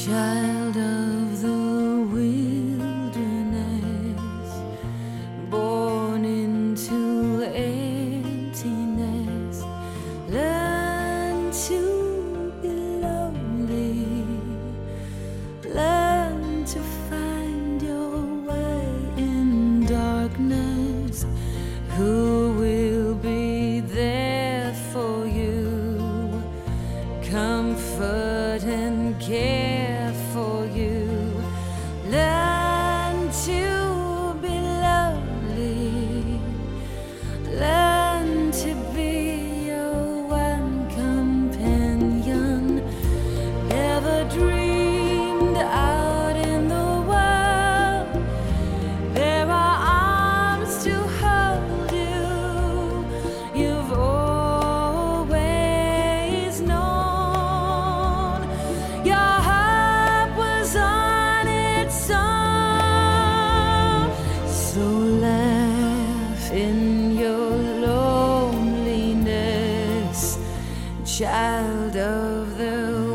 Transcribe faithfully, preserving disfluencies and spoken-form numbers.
Child of the wilderness, born into emptiness, learn to be lonely, learn to find your way in darkness. Who will be there for you, comfort and care for you? Learn to be lonely, learn to be your one companion. Never dreamed out in the world there are arms to hold you. You've always known your heart was on its own. So laugh in your loneliness, child of the